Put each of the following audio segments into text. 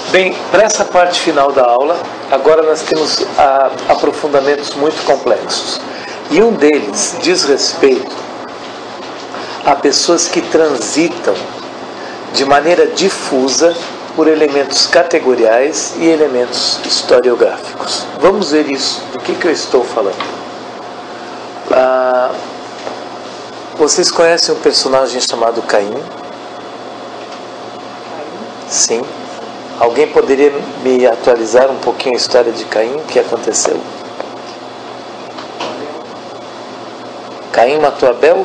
Bem, para essa parte final da aula, agora nós temos aprofundamentos muito complexos. E um deles diz respeito a pessoas que transitam de maneira difusa por elementos categoriais e elementos historiográficos. Vamos ver isso, do que eu estou falando. Vocês conhecem um personagem chamado Caim? Sim. Alguém poderia me atualizar um pouquinho a história de Caim? O que aconteceu? Caim matou Abel?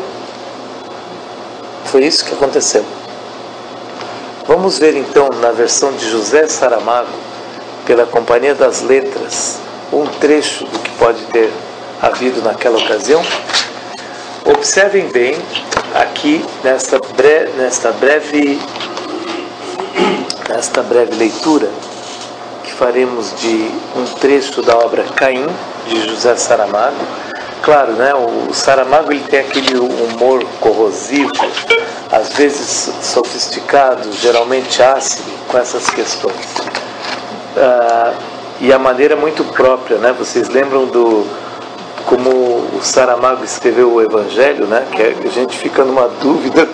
Foi isso que aconteceu. Vamos ver então na versão de José Saramago, pela Companhia das Letras, um trecho do que pode ter havido naquela ocasião. Observem bem aqui nesta breve leitura que faremos de um trecho da obra Caim, de José Saramago. Claro, né, o Saramago ele tem aquele humor corrosivo, às vezes sofisticado, geralmente ácido, com essas questões. E a maneira muito própria, né? Vocês lembram como o Saramago escreveu o Evangelho, né? Que a gente fica numa dúvida.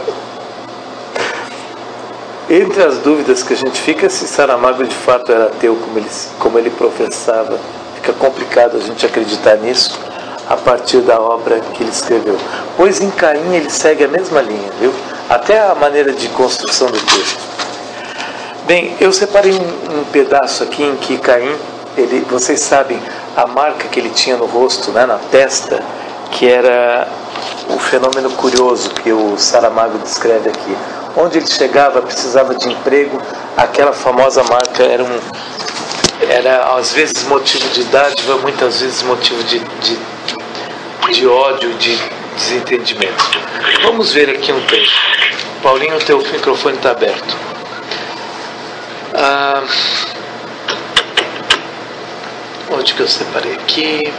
Entre as dúvidas que a gente fica, se Saramago de fato era ateu como ele professava, fica complicado a gente acreditar nisso a partir da obra que ele escreveu. Pois em Caim ele segue a mesma linha, viu? Até a maneira de construção do texto. Bem, eu separei um pedaço aqui em que Caim, vocês sabem a marca que ele tinha no rosto, né, na testa, que era o fenômeno curioso que o Saramago descreve aqui. Onde ele chegava, precisava de emprego, aquela famosa marca era às vezes motivo de dádiva, muitas vezes motivo de ódio, de desentendimento. Vamos ver aqui um texto. Paulinho, o teu microfone está aberto. Onde que eu separei aqui?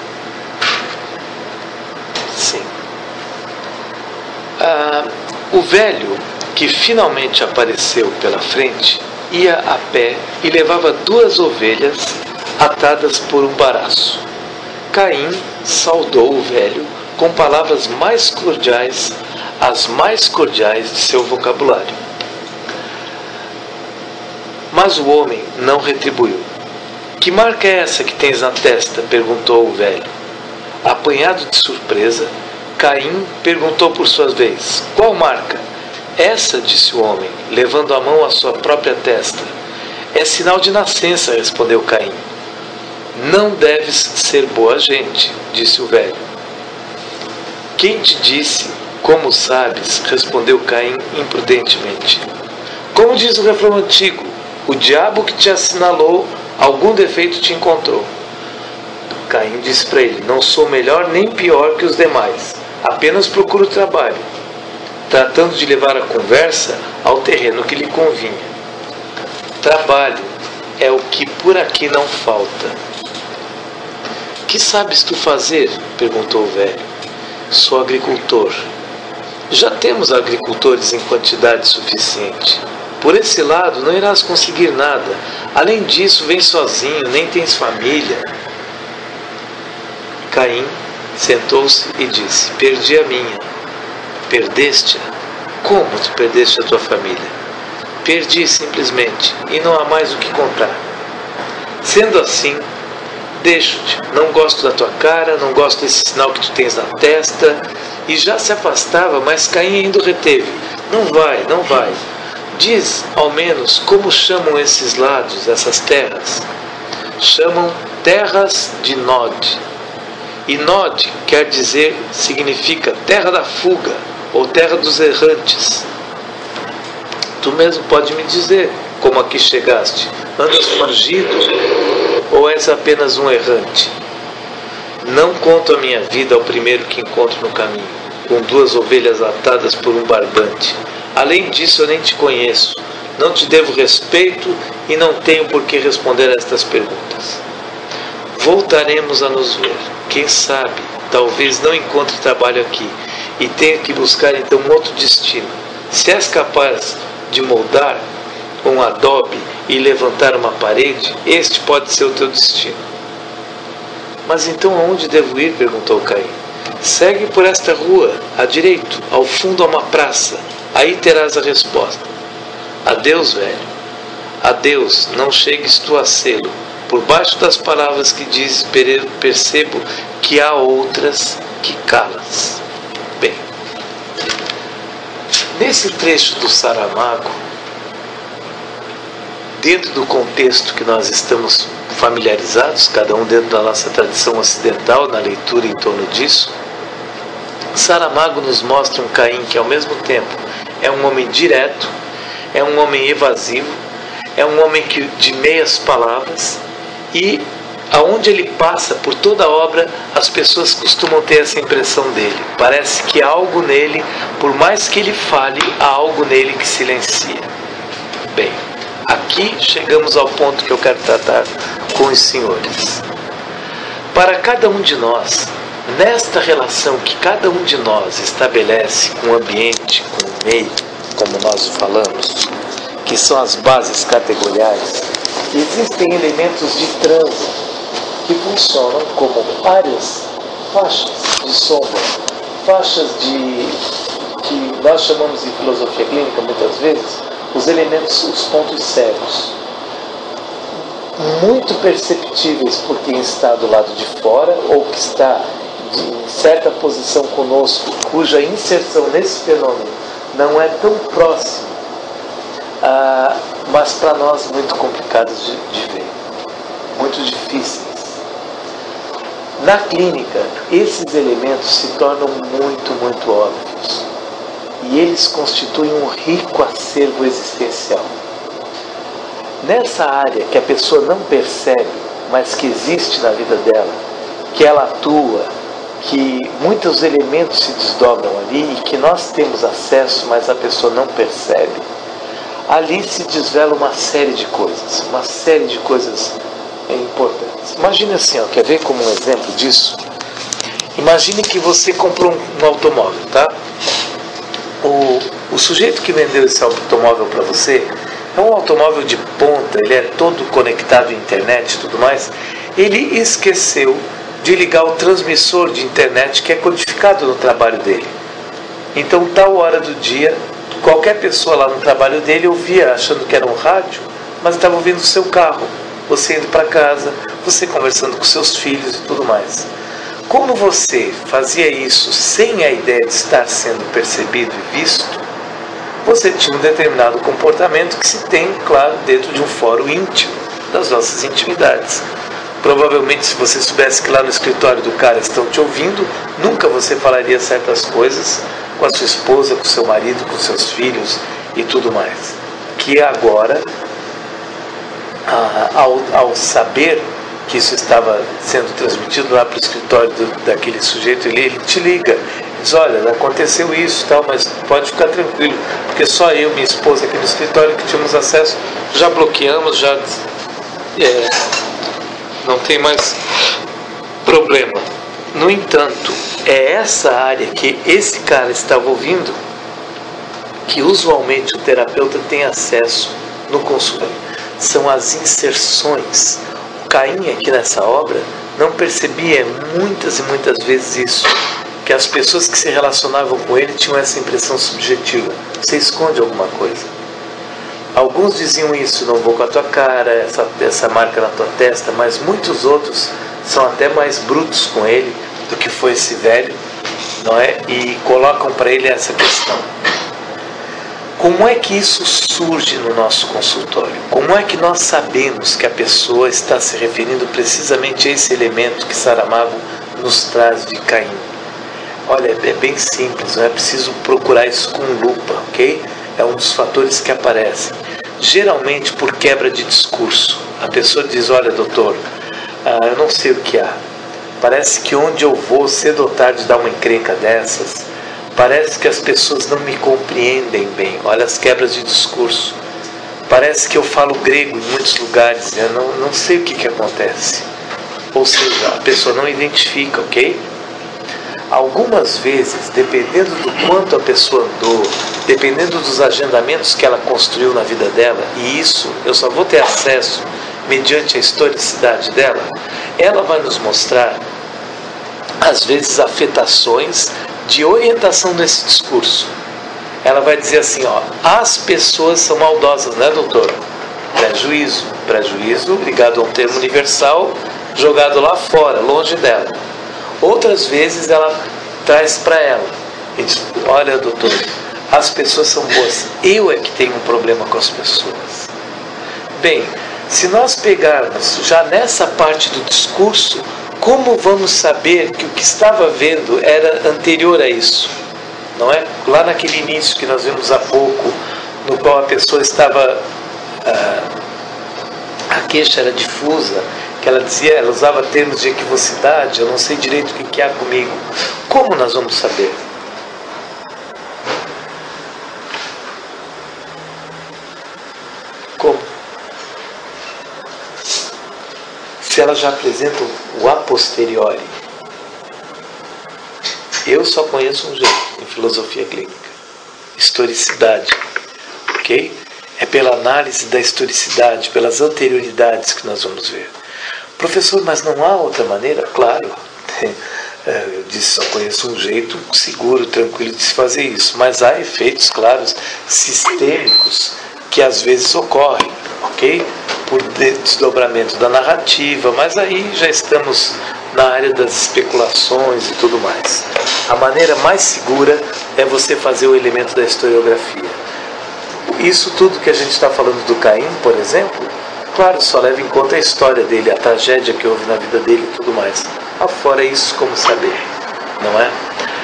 Sim. O velho que finalmente apareceu pela frente ia a pé e levava 2 ovelhas atadas por um baraço. Caim saudou o velho com palavras mais cordiais, as mais cordiais de seu vocabulário. Mas o homem não retribuiu. Que marca é essa que tens na testa? Perguntou o velho. Apanhado de surpresa, Caim perguntou por sua vez: qual marca? Essa, disse o homem, levando a mão à sua própria testa. É sinal de nascença, respondeu Caim. Não deves ser boa gente, disse o velho. Quem te disse? Como sabes? Respondeu Caim imprudentemente. Como diz o refrão antigo, o diabo que te assinalou algum defeito te encontrou. Caim disse para ele: não sou melhor nem pior que os demais, apenas procuro trabalho, tratando de levar a conversa ao terreno que lhe convinha. Trabalho é o que por aqui não falta. Que sabes tu fazer? Perguntou o velho. Sou agricultor. Já temos agricultores em quantidade suficiente. Por esse lado não irás conseguir nada. Além disso, vens sozinho, nem tens família. Caim sentou-se e disse: perdi a minha. Perdeste-a? Como tu perdeste a tua família? Perdi simplesmente, e não há mais o que contar. Sendo assim, deixo-te. Não gosto da tua cara, não gosto desse sinal que tu tens na testa. E já se afastava, mas Caim ainda o reteve. Não vai, não vai. Diz, ao menos, como chamam esses lados, essas terras? Chamam terras de Nod. E Nod significa terra da fuga, ou terra dos errantes. Tu mesmo pode me dizer como aqui chegaste. Andas fugido ou és apenas um errante? Não conto a minha vida ao primeiro que encontro no caminho, com 2 ovelhas atadas por um barbante. Além disso, eu nem te conheço, não te devo respeito e não tenho por que responder a estas perguntas. Voltaremos a nos ver. Quem sabe, talvez não encontre trabalho aqui e tenha que buscar então um outro destino. Se és capaz de moldar um adobe e levantar uma parede, este pode ser o teu destino. Mas então aonde devo ir? Perguntou Caim. Segue por esta rua, à direita, ao fundo há uma praça, aí terás a resposta. Adeus, velho. Adeus, não chegues tu a sê-lo. Por baixo das palavras que dizes, percebo que há outras que calas. Bem, nesse trecho do Saramago, dentro do contexto que nós estamos familiarizados, cada um dentro da nossa tradição ocidental, na leitura em torno disso, Saramago nos mostra um Caim que ao mesmo tempo é um homem direto, é um homem evasivo, é um homem de meias palavras, e aonde ele passa por toda a obra, as pessoas costumam ter essa impressão dele. Parece que há algo nele, por mais que ele fale, há algo nele que silencia. Bem, aqui chegamos ao ponto que eu quero tratar com os senhores. Para cada um de nós, nesta relação que cada um de nós estabelece com o ambiente, com o meio, como nós falamos, que são as bases categoriais, existem elementos de trânsito que funcionam como várias faixas de sombra, faixas que nós chamamos em filosofia clínica muitas vezes, os elementos, os pontos cegos, muito perceptíveis por quem está do lado de fora ou que está em certa posição conosco, cuja inserção nesse fenômeno não é tão próxima, mas para nós muito complicados de ver, muito difíceis. Na clínica, esses elementos se tornam muito óbvios e eles constituem um rico acervo existencial. Nessa área que a pessoa não percebe, mas que existe na vida dela, que ela atua, que muitos elementos se desdobram ali e que nós temos acesso, mas a pessoa não percebe, ali se desvela uma série de coisas importantes. Imagine assim, ó, quer ver como um exemplo disso? Imagine que você comprou um automóvel, tá? O sujeito que vendeu esse automóvel para você é um automóvel de ponta, ele é todo conectado à internet e tudo mais. Ele esqueceu de ligar o transmissor de internet que é codificado no trabalho dele. Então, tal hora do dia, qualquer pessoa lá no trabalho dele ouvia achando que era um rádio, mas estava ouvindo o seu carro, você indo para casa, você conversando com seus filhos e tudo mais. Como você fazia isso sem a ideia de estar sendo percebido e visto, você tinha um determinado comportamento que se tem, claro, dentro de um fórum íntimo, das nossas intimidades. Provavelmente, se você soubesse que lá no escritório do cara estão te ouvindo, nunca você falaria certas coisas com a sua esposa, com o seu marido, com seus filhos e tudo mais. Que agora, ao saber que isso estava sendo transmitido lá para o escritório daquele sujeito, ele te liga, diz, olha, aconteceu isso e tal, mas pode ficar tranquilo, porque só eu e minha esposa aqui no escritório que tínhamos acesso, já bloqueamos, já não tem mais problema. No entanto, é essa área que esse cara estava ouvindo que usualmente o terapeuta tem acesso no consultório. São as inserções. O Caim aqui nessa obra não percebia muitas e muitas vezes isso, que as pessoas que se relacionavam com ele tinham essa impressão subjetiva. Você esconde alguma coisa. Alguns diziam isso, não vou com a tua cara, essa marca na tua testa, mas muitos outros são até mais brutos com ele do que foi esse velho, não é? E colocam para ele essa questão. Como é que isso surge no nosso consultório? Como é que nós sabemos que a pessoa está se referindo precisamente a esse elemento que Saramago nos traz de Caim? Olha, é bem simples, não é preciso procurar isso com lupa, ok? É um dos fatores que aparecem. Geralmente por quebra de discurso. A pessoa diz, olha doutor, eu não sei o que há. Parece que onde eu vou, cedo ou tarde, dá uma encrenca dessas. Parece que as pessoas não me compreendem bem. Olha as quebras de discurso. Parece que eu falo grego em muitos lugares. Eu não sei o que acontece. Ou seja, a pessoa não identifica, ok? Algumas vezes, dependendo do quanto a pessoa andou, dependendo dos agendamentos que ela construiu na vida dela, e isso eu só vou ter acesso mediante a historicidade dela, ela vai nos mostrar, às vezes, afetações de orientação desse discurso. Ela vai dizer assim, ó, as pessoas são maldosas, né, doutor? Prejuízo. Prejuízo ligado a um termo universal, jogado lá fora, longe dela. Outras vezes ela traz para ela e diz, olha, doutor, as pessoas são boas, eu é que tenho um problema com as pessoas. Bem, se nós pegarmos já nessa parte do discurso, como vamos saber que o que estava vendo era anterior a isso? Não é? Lá naquele início que nós vimos há pouco, no qual a pessoa estava, a queixa era difusa, que ela dizia, ela usava termos de equivocidade, eu não sei direito o que há comigo. Como nós vamos saber? Como? Se ela já apresenta o a posteriori. Eu só conheço um jeito em filosofia clínica: historicidade, ok? É pela análise da historicidade, pelas anterioridades que nós vamos ver. Professor, mas não há outra maneira? Claro, eu disse, só conheço um jeito seguro, tranquilo de se fazer isso, mas há efeitos claros, sistêmicos, que às vezes ocorrem, ok? Por desdobramento da narrativa, mas aí já estamos na área das especulações e tudo mais. A maneira mais segura é você fazer o elemento da historiografia. Isso tudo que a gente está falando do Caim, por exemplo, claro, só leva em conta a história dele, a tragédia que houve na vida dele e tudo mais. Afora isso, como saber, não é?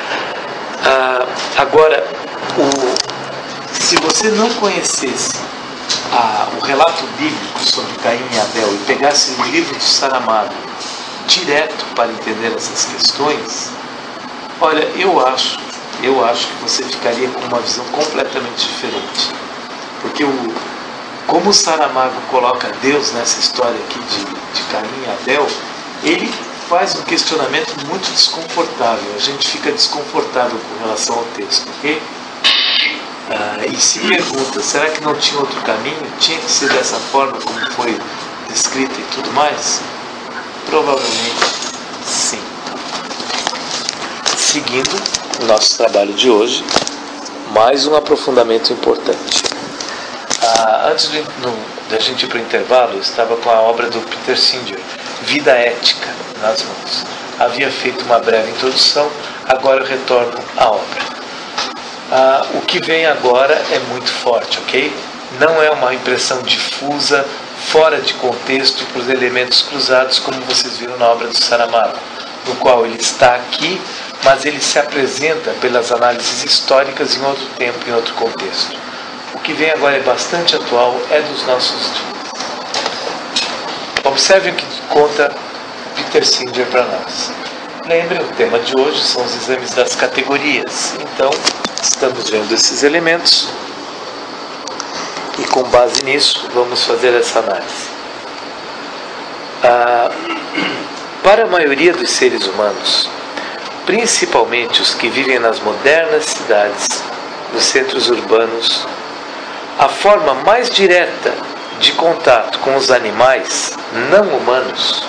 Agora, se você não conhecesse o relato bíblico sobre Caim e Abel e pegasse o livro do Saramago direto para entender essas questões, olha, eu acho que você ficaria com uma visão completamente diferente. Porque como o Saramago coloca Deus nessa história aqui de Caim e Abel, ele faz um questionamento muito desconfortável. A gente fica desconfortável com relação ao texto, ok? E se pergunta, será que não tinha outro caminho? Tinha que ser dessa forma como foi descrita e tudo mais? Provavelmente sim. Seguindo o nosso trabalho de hoje, mais um aprofundamento importante. Antes de a gente ir para o intervalo, eu estava com a obra do Peter Singer, Vida Ética, nas mãos. Havia feito uma breve introdução, agora eu retorno à obra. O que vem agora é muito forte, ok? Não é uma impressão difusa, fora de contexto, por elementos cruzados, como vocês viram na obra do Saramago, no qual ele está aqui, mas ele se apresenta pelas análises históricas em outro tempo, em outro contexto. O que vem agora é bastante atual, é dos nossos dias. Observem o que conta Peter Singer para nós. Lembrem, o tema de hoje são os exames das categorias. Então, estamos vendo esses elementos e, com base nisso, vamos fazer essa análise. Para a maioria dos seres humanos, principalmente os que vivem nas modernas cidades, nos centros urbanos, a forma mais direta de contato com os animais não humanos.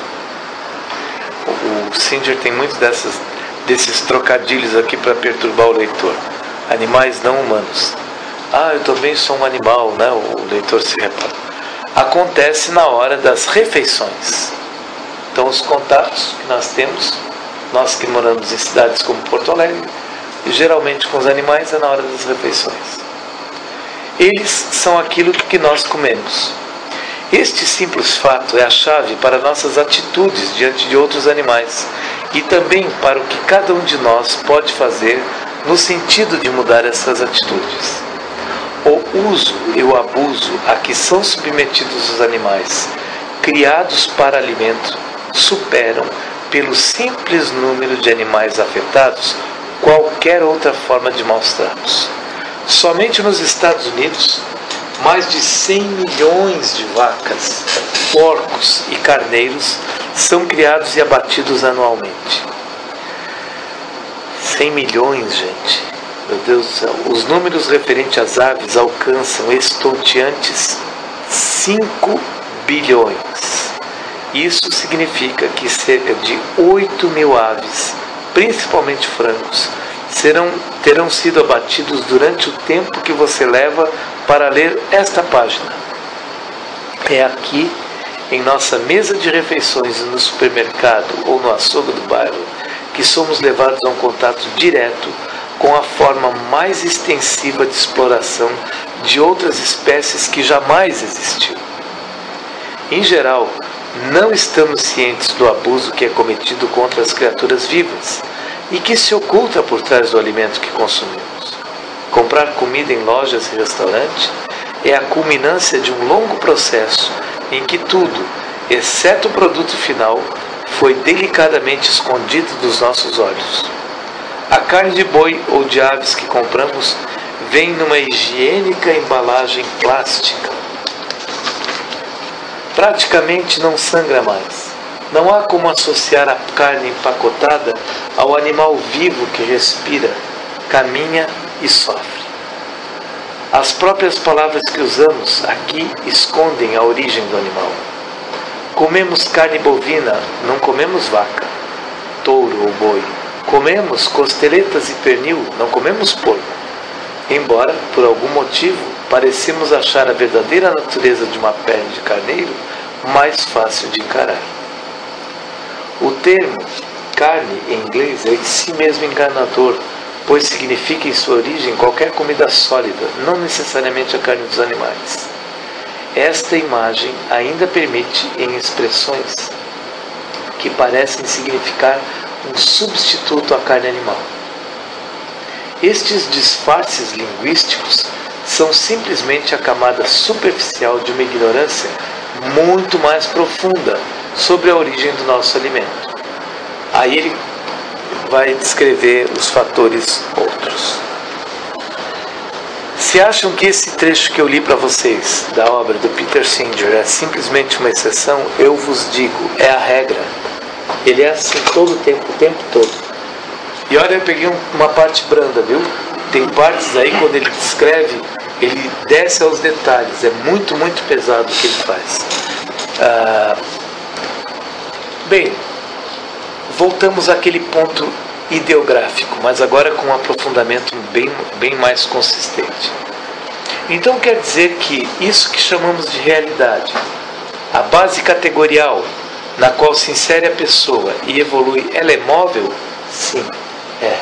O Singer tem muito desses trocadilhos aqui para perturbar o leitor. Animais não humanos. Eu também sou um animal, né? O leitor se repara. Acontece na hora das refeições. Então, os contatos que nós temos, nós que moramos em cidades como Porto Alegre, geralmente com os animais é na hora das refeições. Eles são aquilo que nós comemos. Este simples fato é a chave para nossas atitudes diante de outros animais e também para o que cada um de nós pode fazer no sentido de mudar essas atitudes. O uso e o abuso a que são submetidos os animais, criados para alimento, superam, pelo simples número de animais afetados, qualquer outra forma de maus tratos. Somente nos Estados Unidos, mais de 100 milhões de vacas, porcos e carneiros são criados e abatidos anualmente. 100 milhões, gente. Meu Deus do céu. Os números referentes às aves alcançam estonteantes 5 bilhões. Isso significa que cerca de 8 mil aves, principalmente frangos, terão sido abatidos durante o tempo que você leva para ler esta página. É aqui, em nossa mesa de refeições no supermercado ou no açougue do bairro, que somos levados a um contato direto com a forma mais extensiva de exploração de outras espécies que jamais existiu. Em geral, não estamos cientes do abuso que é cometido contra as criaturas vivas e que se oculta por trás do alimento que consumimos. Comprar comida em lojas e restaurantes é a culminância de um longo processo em que tudo, exceto o produto final, foi delicadamente escondido dos nossos olhos. A carne de boi ou de aves que compramos vem numa higiênica embalagem plástica. Praticamente não sangra mais. Não há como associar a carne empacotada ao animal vivo que respira, caminha e sofre. As próprias palavras que usamos aqui escondem a origem do animal. Comemos carne bovina, não comemos vaca, touro ou boi. Comemos costeletas e pernil, não comemos porco. Embora, por algum motivo, parecemos achar a verdadeira natureza de uma perna de carneiro mais fácil de encarar. O termo carne em inglês é em si mesmo enganador, pois significa em sua origem qualquer comida sólida, não necessariamente a carne dos animais. Esta imagem ainda permite em expressões que parecem significar um substituto à carne animal. Estes disfarces linguísticos são simplesmente a camada superficial de uma ignorância muito mais profunda sobre a origem do nosso alimento. Aí ele vai descrever os fatores outros. Se acham que esse trecho que eu li para vocês da obra do Peter Singer é simplesmente uma exceção, eu vos digo, é a regra. Ele é assim todo o tempo todo. E olha, eu peguei uma parte branda, viu? Tem partes aí, quando ele descreve, ele desce aos detalhes. É muito, muito pesado o que ele faz. Bem, voltamos àquele ponto ideográfico, mas agora com um aprofundamento bem mais consistente. Então quer dizer que isso que chamamos de realidade, a base categorial na qual se insere a pessoa e evolui, ela é móvel? Sim, é.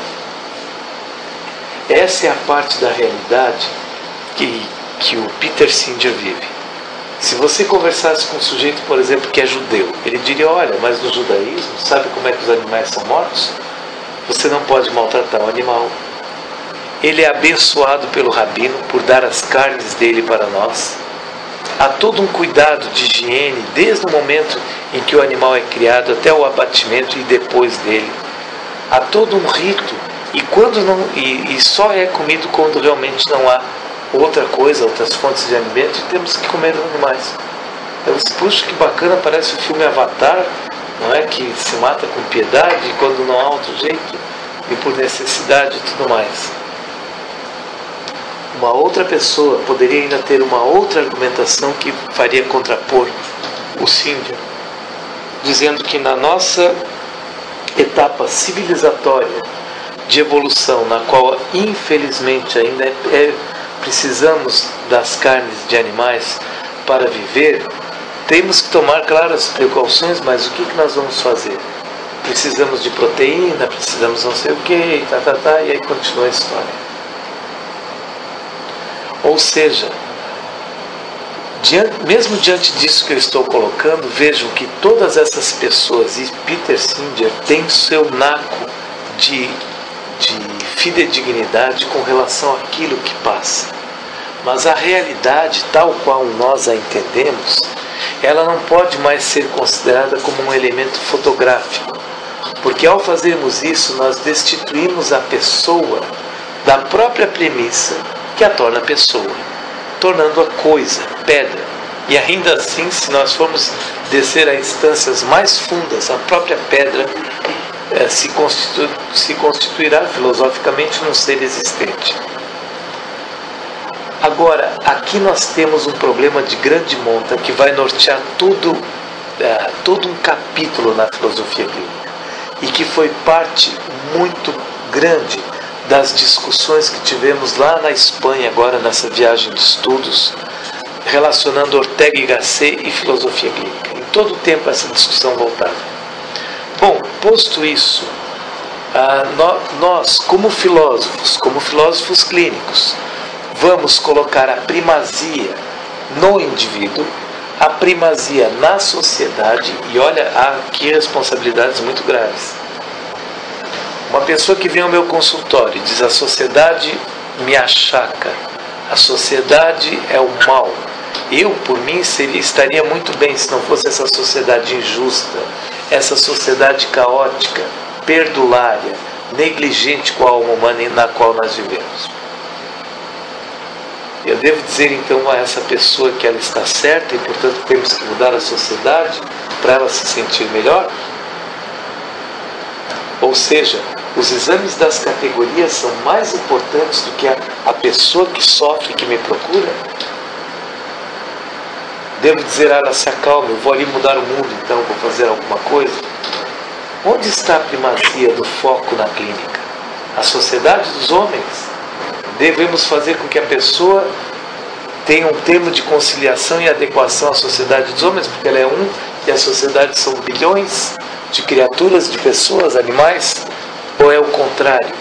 Essa é a parte da realidade que o Peter Singer vive. Se você conversasse com um sujeito, por exemplo, que é judeu, ele diria, olha, mas no judaísmo, sabe como é que os animais são mortos? Você não pode maltratar o animal. Ele é abençoado pelo rabino por dar as carnes dele para nós. Há todo um cuidado de higiene desde o momento em que o animal é criado até o abatimento e depois dele. Há todo um rito e só é comido quando realmente não há outra coisa, outras fontes de alimento, e temos que comer os animais. Eu disse, puxa, que bacana, parece o filme Avatar, não é? Que se mata com piedade quando não há outro jeito, e por necessidade e tudo mais. Uma outra pessoa poderia ainda ter uma outra argumentação que faria contrapor o Singer, dizendo que na nossa etapa civilizatória de evolução, na qual infelizmente ainda precisamos das carnes de animais para viver, temos que tomar, claro, as precauções, mas o que nós vamos fazer? Precisamos de proteína, precisamos não sei o que, e aí continua a história. Ou seja, mesmo diante disso que eu estou colocando, vejam que todas essas pessoas, e Peter Singer tem seu naco de fidedignidade com relação àquilo que passa. Mas a realidade, tal qual nós a entendemos, ela não pode mais ser considerada como um elemento fotográfico, porque ao fazermos isso, nós destituímos a pessoa da própria premissa que a torna pessoa, tornando-a coisa, pedra. E ainda assim, se nós formos descer a instâncias mais fundas, a própria pedra se constituirá filosoficamente num ser existente. Agora, aqui nós temos um problema de grande monta que vai nortear todo um capítulo na filosofia clínica e que foi parte muito grande das discussões que tivemos lá na Espanha agora nessa viagem de estudos relacionando Ortega y Gasset e filosofia clínica. Em todo o tempo essa discussão voltava. Bom, posto isso, nós como filósofos clínicos, vamos colocar a primazia no indivíduo, a primazia na sociedade, e olha, há aqui responsabilidades muito graves. Uma pessoa que vem ao meu consultório e diz: a sociedade me achaca, a sociedade é o mal. Eu, por mim, estaria muito bem se não fosse essa sociedade injusta, essa sociedade caótica, perdulária, negligente com a alma humana na qual nós vivemos. Eu devo dizer então a essa pessoa que ela está certa e, portanto, temos que mudar a sociedade para ela se sentir melhor? Ou seja, os exames das categorias são mais importantes do que a pessoa que sofre, que me procura? Devo dizer a ela: se acalme, eu vou ali mudar o mundo, então vou fazer alguma coisa? Onde está a primazia do foco na clínica? A sociedade dos homens? Devemos fazer com que a pessoa tenha um termo de conciliação e adequação à sociedade dos homens, porque ela é um e a sociedade são bilhões de criaturas, de pessoas, animais, ou é o contrário?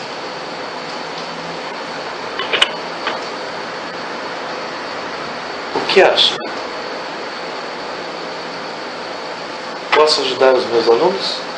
O que acha? Posso ajudar os meus alunos?